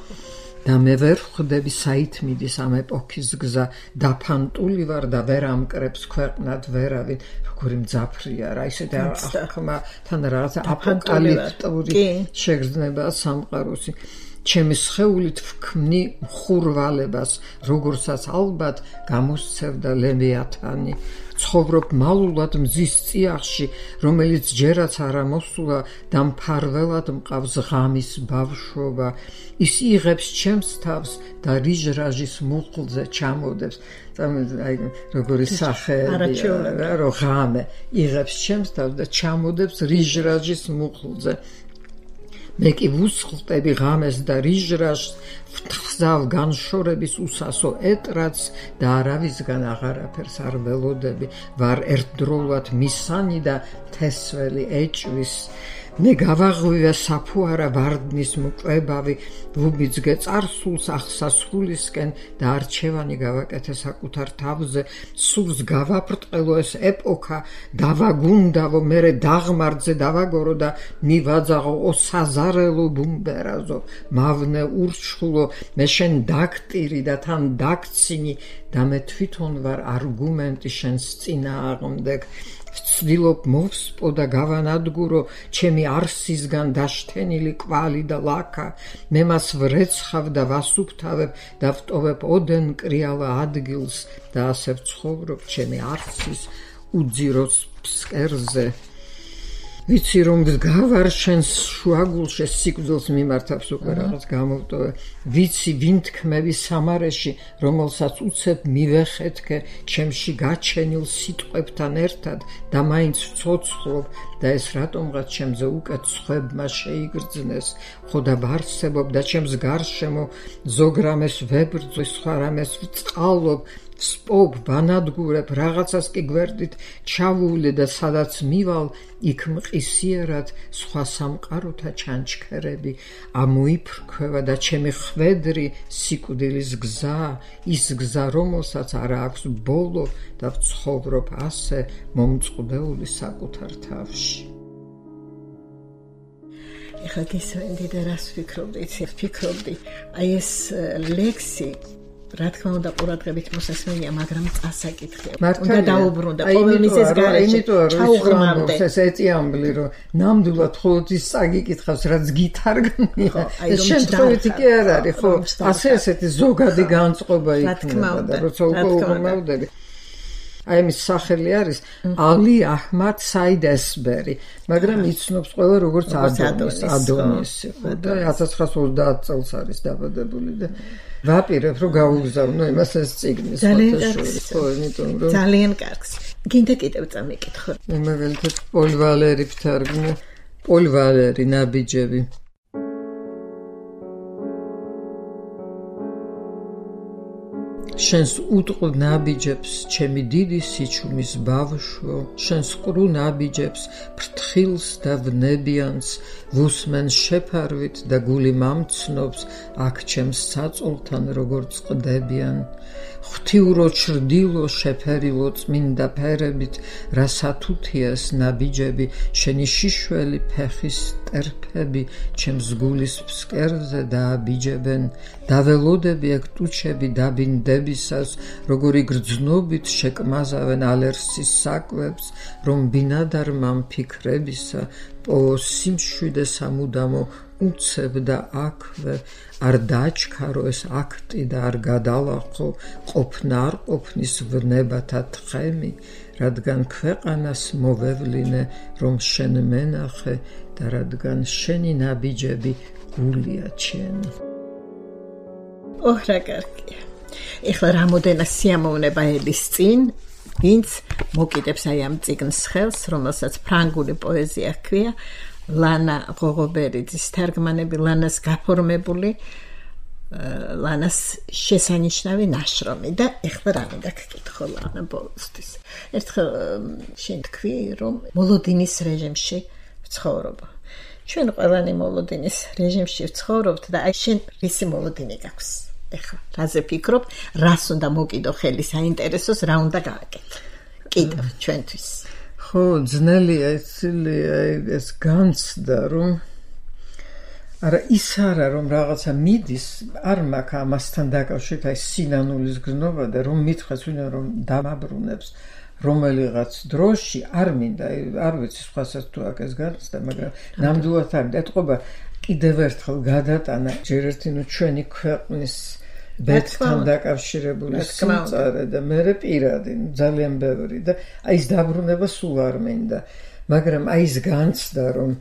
და მე ვერ ხვდები საითმიდის ამ ეპოქის გზა, დაფანტული ვარ და ვერ ამკრებს ქვეყნად ვერავინ. როგორი მძაფრია რა, ისეთი აღქმა თან რაღაც აპოკალიფტური შეგრძნება სამყაროსი. ჩემი სხეულით ვქმნი მხურვალებას, როგორცაც ალბათ გამოსცევდა ლევიათანი. ცხოვრობ მალულად მზის წიაღში, რომელიც ჯერაც არ ამოსულა და მფარველად მყავს ღამის ბავშვობა. ის იღებს ჩემს თავს და რიჟრაჟის მუხლზე ჩამოდებს. აი როგორი სახეებია, რომ ღამე იღებს ჩემს თავს და ჩამოდებს რიჟრაჟის მუხლზე. მე კი ვუსხლტები ღამეს და რიჟრაჟს, ვთხზავ განშორების უსასო ეტრats და არავისგან აღარაფერს არ ველოდები, ვარ ერთდროულად მისანი და თესველი ეჭვის. მე გავაღვივე საფუარა ვარდნის მკვებავი, ვუბიძგე წარსულს ახსასრულისკენ და არჩევანი გავაკეთე საკუთარ თავზე, სულს გავაბრტყელო ეს ეპოქა, დავაგუნდავო, მერე დაღმართზე დავაგორო და მივაძაღო ოსაზარელო ბუმბერაზო, მავნე ურჩხულო, მე შენ დაგტირი და თან დაგცინი და მე თვითონ ვარ არგუმენტი შენს წინააღმდეგ. ვცდილობ მოვსპო და გავანადგურო ჩემი არსისგან დაშთენილი კვალი და ლაქა. მე მას ვრეცხავ და ვასუფთავებ და ვტოვებ ოდენ მკრიალა ადგილს და ასე ვცხოვრობ ჩემი არსის უძიროს ფსკერზე. ვიცი რომ ვდგავარ შენს შუაგულში, სიკვდილს მიმართავს უკვე რაღაც გამოვტოვე. ვიცი ვინ თქმები სამარეში, რომელსაც უცებ მივეხეთქე ჩემში გაჩენილ სიტყვებთან ერთად და მაინც ვცოცხლობ და ეს რატომღაც ჩემზე უკეთ სხვებმა შეიგრძნეს. ხო და ვარსებობ და ჩემს გარშემო ზოგრამეს ვებრძვი, სხვა რამეს ვწყალობ, ვსპობ, ვანადგურებ, რაღაცას კი გვერდით ჩავუვლე და სადაც მივალ, იქ მყისიერად სხვა სამყაროთა ჩანჩქერები ამოიფრქვევა და ჩემი ხვედრი სიკვდილის გზა, ის გზა, რომელსაც არ აქვს ბოლო და ვცხოვრობ ასე მომწყდეული საკუთარ თავში. ეხლა გისმენდი და რას ვფიქრობდი, აი ეს ლექსი რა თქმა უნდა ყურადღებით მოსასმენია, მაგრამ წასაკითხია. უნდა დაუბრუნდა ყოველმისის გარეშე. ჩაუღრმავდე. ეს ეტიამბლი რომ ნამდვილად მხოლოდ ის წაგიკითხავს, რაც გითარგმნია. ეს შემთხვევითი კი არ არის, ხო? ასეთი ზოგადი განწყობა იქნება და როცა უყურმავდები. აი მის სახელი არის ალი აჰმად საიდ ესბერი, მაგრამ იცნობს ყველა როგორც ადონისი, ხო და 1930 წელს არის დაბადებული და ვაპირებ რომ გავუგზავნო იმას ეს წიგნი ხო, იმიტომ რომ ძალიან კარგს. გინდა კიდევ წამიკითხო. მე ველთებ პოლ ვალერი ვთარგმნე, პოლ ვალერი ნაბიჯები. შენს უტყუ ნაბიჯებს ჩემი დიდი სიჩუმის ბავშვო შენს ყრუ ნაბიჯებს ფრთხილს და ვნებიანს ვუსმენ შეფარვით და გული მამცნობს აქ ჩემს საწოლთან როგორც ყდებიან ღვთიურო ჩრდილო შეფერილო წმინდა ფერებით რა სათუთიას ნაბიჯები შენი შიშველი ფეხის ტერფები ჩემს გულის ფსკერზე დააბიჯებენ დაველოდები აქ ტუჩები დაბინდებისას როგორი გრძნობით შეკმაზავენ ალერსის საკვებს რომ ბინადარმა ფიქრებისა სიმშვიდე სამუდამო უცებდა აქვე არ დაჩქარო ეს აქტი და არ გადალახო ყოფნა არ ყოფნის ვნებათა თხემი რადგან ქვეყანას მოვევლინე რომ შენ მენახე და რადგან შენი ნაბიჯები გულია ჩემი ოხრა კარგია ეხლა რამოდენა სიამოვნება ელის წინ ვინც მოკიდებს აი ამ წიგნს ხელს რომელსაც ფრანგული პოეზია ჰქვია ლანა ღოღობერიძის თარგმანები ლანას გაფორმებული ლანას შესანიშნავი ნაშრომი და ეხლა რა მინდა გკითხო ლანა ბოლოსთვის ერთხელ შენ თქვი რომ მოლოდინის რეჟიმში ვცხოვრობ ჩვენ ყველანი მოლოდინის რეჟიმში ვცხოვრობთ და აი შენ რისი მოლოდინი გაქვს ეხლა რაზე ფიქრობ რას უნდა მოკიდო ხელი საინტერესოს რა უნდა გააკეთო კიდევ ჩვენთვის ხო ძნელია ეს განცდა რომ არა ის არა რომ რაღაცა მიდის არ მაქვს ამასთან დაკავშირებით აი სინანულის გზნობა და რომ მითხრას ვინმე რომ დამაბრუნებს რომელიღაც დროში არ მინდა არ ვიცი სხვასაც თუ აქ ეს განცდა მაგრამ ნამდვილად არ ეთყობა კიდევ ერთხელ გადატანა ჯერ ერთი ნუ ჩვენი ქვეყნის ბედთან დაკავშირებული სიმწარე და მე პირადი ძალიან ბევრი და აი ეს დაბრუნება სულ არ მინდა მაგრამ აი ეს განცდა რომ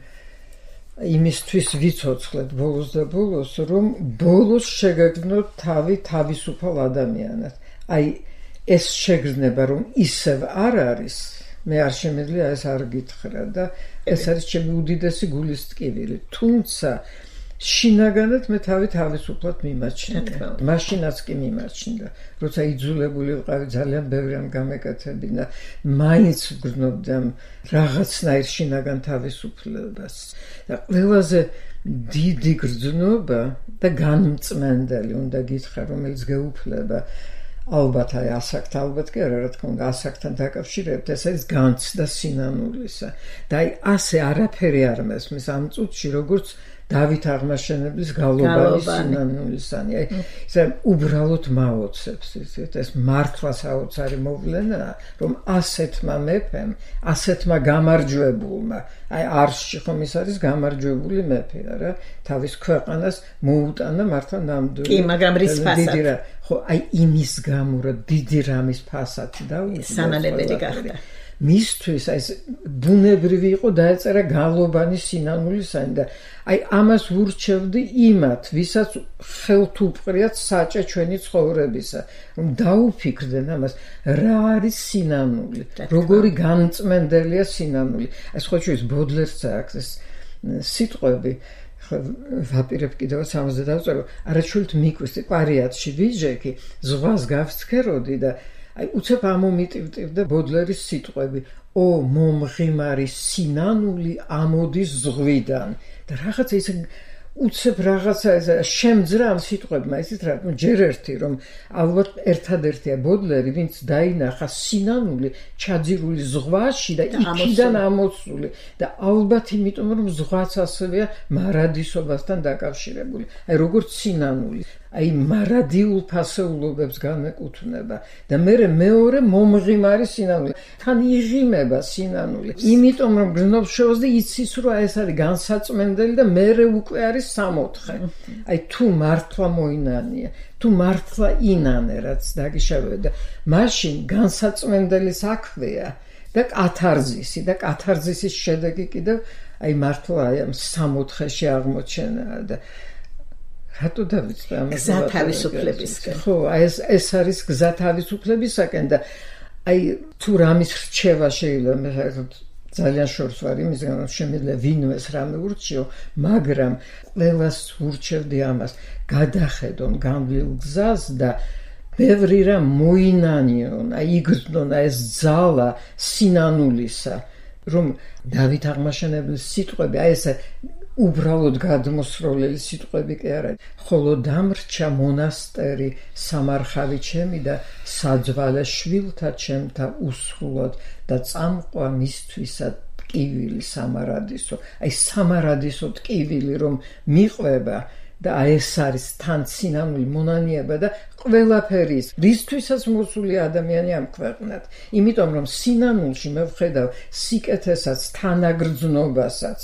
იმისთვის ვიცოცხლეთ ბოლოს და ბოლოს რომ ბოლოს შეგეგნოთ თავისუფალ ადამიანად აი ეს შეგრძნება რომ ისევ არ არის მე არ შემიძლია ეს არ გითხრა და ეს არის ჩემი უდიდესი გულის ტკივილი თუმცა შინაგანად მე თავისუფლად მიმაჩნია მაშინაც კი მიმაჩნდა როცა იძულებული ვიყავი ძალიან ბევრი ამ გამეკეთებინა მაინც ვგრძნობდი ამ რაღაცნაირ შინაგან თავისუფლებას და ყველაზე დიდი გრძნობა და განმწმენდელი უნდა გითხრა რომელიც გეუფლება ალბათ აი ასაკთ ალბათ კი არა რა თქმა უნდა ასაკთან დაკავშირებით ეს არის განცდა სინანულისა და აი ასე არაფერი არ მესმის ამ წუთში როგორც დავით აღმაშენებლის გალობანი სინანულისანი აი ესე უბრალოდ მაოცებს ეს მართლა საოცარი მოვლენაა რომ ასეთმა მეფემ ასეთმა გამარჯვებულმა აი არსში ხომ ის არის გამარჯვებული მეფე არა თავის ქვეყანას მოუტანა მართლა ნამდვილი კი მაგრამ რის ფასად ხო აი იმის გამო რა დიდი რამის ფასად დაუწყო სანალებელი გახდა მისთვის ეს ბუნებრივი იყო დაეწერა გალობანი სინანულისანი და აი ამას ვურჩევდი იმათ ვისაც ხელთ უპყრიათ საჭე ჩვენი ცხოვრებისა რომ დაუფიქრდნენ ამას რა არის სინანული როგორი განწმენდელია სინანული ეს ხო ჩვენს ბოდლერს აქვს ეს სიტყვები ვაპირებ კიდევ 60 დავწერო არაჩვენთ მიკვისდი კვარიატში ვიჟეკი ზღვას გავსცქეროდი და აი უცებ ამომიტივტივდა ბოდლერის სიტყვები ო მომღიმარი სინანული ამოდის ზღვიდან და რაღაცა ისე უცებ რაღაცა შემძრა ამ სიტყვებმა ისეთ რა ჯერ ერთი რომ ალბათ ერთადერთია ბოდლერი ვინც დაინახა სინანული ჩაძირული ზღვაში და იქიდან ამოსული და ალბათ იმიტომ რომ ზღვაც ასევეა მარადისობასთან დაკავშირებული აი როგორც სინანული აი მარადიულ ფასეულობებს განეკუთვნება და მეორე მომღიმარი სინანული თან იღიმება სინანული იმიტომ რომ გრძნობს შევას და იცის რომ ეს არის განსაწმენდელი და მეორე უკვე არის 64 აი თუ მართლა მოინანია თუ მართლა ინანე რაც დაგიშავებდა მაშინ განსაწმენდელი საქმეა და კათარზისი და კათარზისის შედეგი კიდევ აი მართლა აი ამ 64-ში აღმოჩენა და რატო დავიწყე ამას გზა თავისუფლებისკენ ხო ეს არის გზა თავისუფლებისკენ და აი თუ რამის რჩევა შეიძლება ძალიან შორს ვარ იმისგან რომ შემიძლია ვინმეს რამე ურჩიო მაგრამ ყველას ურჩევდი ამას გადახედონ გამვლილ გზას და ბევრი რამ მოინანიონ, იგრძნონ ეს ძალა სინანულისა, რომ დავით აღმაშენებლის სიტყვები, ესე უბრალოდ გადმოსროლელი სიტყვები კი არა, ხოლო დამრჩა მონასტერი სამარხავი ჩემი და საძვალე შვილთა ჩემთა უსხულოდ და წამყვა მისთვისად ტკივილი სამარადისო. აი სამარადისო ტკივილი რომ მიყვება და ეს არის თან სინანული მონანიება და ყველაფერი ის რისთვისაც მოსული ადამიანი ამ ქვეყნად. იმიტომ რომ სინანულში მე ვხედავ სიკეთესაც, თანაგრძნობასაც.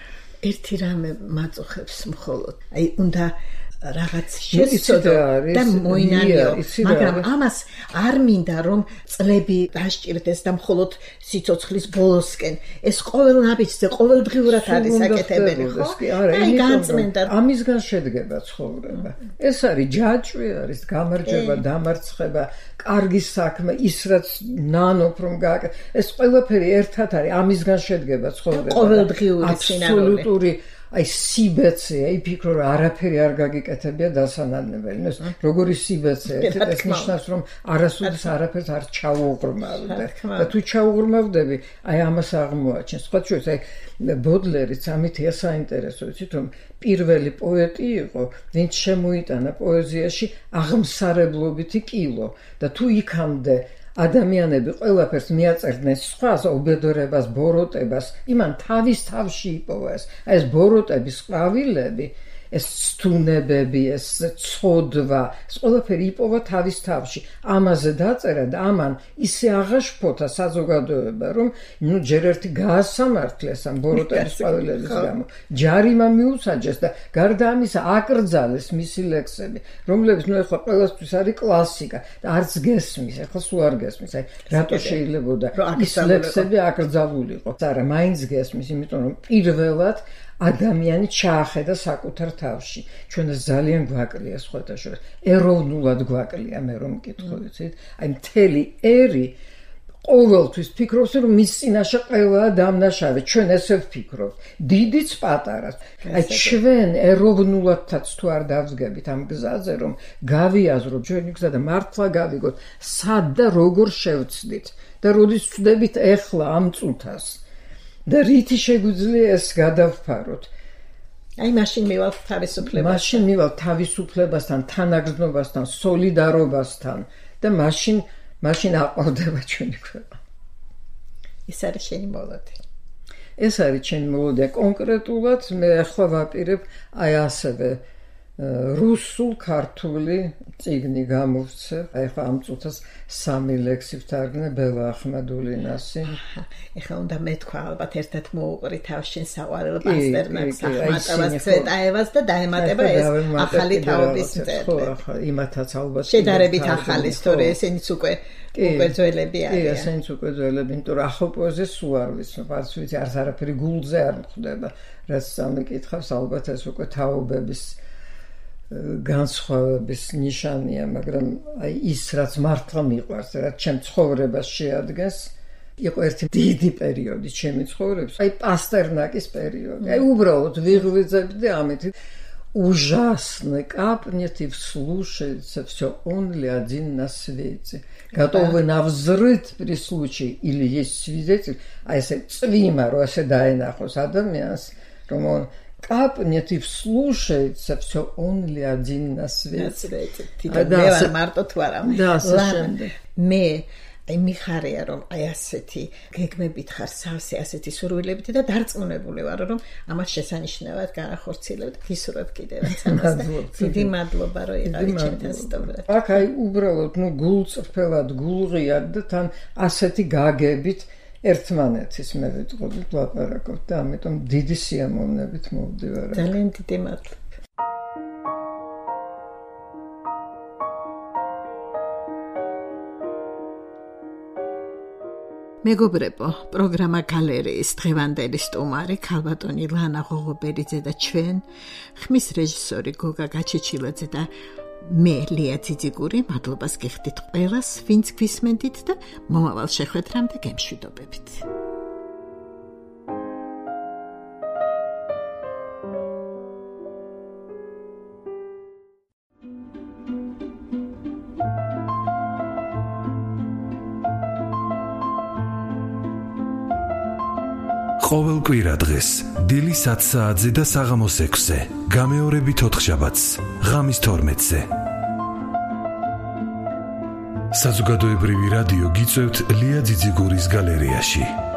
ერთი რამე მაწუხებს მხოლოდ. აი უნდა რაღაც შესწოდო და მოინანიო, მაგრამ ამას არ მინდა რომ წლები დასჭირდეს და მხოლოდ სიცოცხლის ბოლოსკენ. ეს ყოველ ნაბიჯზე, ყოველდღიურად არის საკეთებელი, ხო? აი განწმენდა. ამისგან შედგება ცხოვრება. ეს არის ჯაჭვი, არის გამარჯვება, დამარცხება, კარგი საქმე, ის რაც ნანობ რომ გააკეთე. ეს ყველაფერი ერთად არის, ამისგან შედგება ცხოვრება. ყოველდღიური აბსოლუტური აი სიბეცე, აი ფიქრო რომ არაფერი არ გაგიკეთებია დასანანებელი. ეს როგორი სიბეცე, ეს ნიშნავს რომ არასოდეს არაფერს არ ჩაუღრმავდე. და თუ ჩაუღრმავდები, აი ამას აღმოაჩენს. სხვა შორის აი ბოდლერიც ამითია საინტერესო, იცით რომ პირველი პოეტი იყო, ვინც შემოიტანა პოეზიაში აღმსარებლობითი კილო და თუ იქამდე ადამიანები ყველაფერს მიაწერდნენ სხვას, უბედურებას, ბოროტებას, იმან თავის თავში იპოვა ეს. ეს ბოროტების ყვავილები, ეს სტუნებები, ეს ცოდვა, ეს ყველაფერი იპოვა თავის თავში. ამაზე დაწერა და ამან ისე აღაშფოთა საზოგადოება, რომ ჯერ ერთი გაასამართლეს ამ ბოროტების ყვავილების გამო. ჯარიმა მიუსაჯეს და გარდა ამისა აკრძალეს მისი ლექსები, რომლებიც ახლა ყველასთვის არის კლასიკა და არც გესმის, ახლა სულ არ გესმის. აი რატო შეიძლებოდა ის ლექსები აკრძალულიყო? არა, მაინც გესმის, იმიტომ რომ პირველად ადამიანი ჩაახედა საკუთარ თავში. ჩვენ ძალიან გვაკლია სხვათა შორის. ეროვნულად გვაკლია, მე რომ მკითხო, იცით? აი მთელი ერი ყოველთვის ფიქრობს, რომ მის წინაშე ყველაა დამნაშავე. ჩვენ ესე ვფიქრობთ. დიდიც პატარაც. აი ჩვენ ეროვნულადაც თუ არ დავსგებით ამ გზაზე, რომ გავიაზროთ ჩვენი გზა და მართლა გავიგოთ, სად და როგორ შევცდით და როდის ვწდებით ეხლა ამ წუთას. და რითი შეგვიძლია ეს გადავფაროთ? აი მაშინ მივალთ თავისუფლებასთან. მაშინ მივალთ თავისუფლებასთან, თანაგრძნობასთან, სოლიდარობასთან და მაშინ აყვავდება ჩვენი ქვეყანა. ეს არის შენი მოლოდი. ეს არის ჩემი მოლოდი. კონკრეტულად მე ახლა ვაპირებ აი ასევე რუსულ, ქართული წიგნი გამოვცე. აი ხა ამ წუთას 3 ლექსი ვთარგმნე ბელა ახმადულინასი. ეხლა უნდა მეთქვა ალბათ ერთად მოუყრი თავშინ საყვარელ პასტერნაკს, ახმატებას, ცვეტაევას და დაემატება ეს ახალი თაობის მწერლები. ხო, ახლა იმათაც ალბათ შედარებით ახალი ისტორია, ესენიც უკვე ძველები არიან. კი, ესენიც უკვე ძველები, იმიტომ რომ ახალ პოეზიას სულ არ ვიცნობ, არც ვიცი, არაფერი გულზე არ მხვდება, რაც სამიკითხავს, ალბათ ეს უკვე თაობების განსხვავების ნიშანია, მაგრამ აი ის რაც მართლა მიყვარს, რაც ჩემ ცხოვრებას შეადგენს, იყო ერთი დიდი პერიოდი ჩემი ცხოვრების, აი პასტერნაკის პერიოდი. Აი უბრალოდ ვიღვიძებდი ამით. Ужасно, капнет и вслушается все only один на свете. Готовы на взрыв при случае, или есть свидетель, а если цвимаро, если дайнахос адамиас, რომ он капнет и вслушается все only один на свете. მე ვარ მარტო თუ არა. და შემდეგ მე აი მიხარია რომ აი ასეთი გეგმებით ხარ სავსე ასეთი სურვილებით და დარწმუნებული ვარ რომ ამას შესანიშნავად განახორციელებ და ვისურვებ კიდევაც ამას და დიდი მადლობა რომ იყავით ჩემთან სტუმრად. აქ აი უბრალოდ გულწრფელად გულღიად და თან ასეთი გაგებით ერთმანეთის მე ვიტყოდით ლაპარაკობთ და ამიტომ დიდი სიამოვნებით მოვდივარ. ძალიან დიდი მადლობა. მეგობრებო, პროგრამა გალერეის დღევანდელი სტუმარი ქალბატონი ლანა ღოღობერიძე და ჩვენ ხმის რეჟისორი გოგა გაჩეჩილაძე და მე ლია ძიძიგური მადლობას გიხდით ყველას, ვინც გვისმენდით და მომავალ შეხვედრამდე გემშვიდობებით. ყოველ კვირა დღეს დილის 10 საათზე და საღამოს 6-ზე, გამეორებით 4 შაბათს, ღამის 12-ზე. საზოგადოებრივი რადიო გიწევთ ლია ძიძიგურის გალერეაში.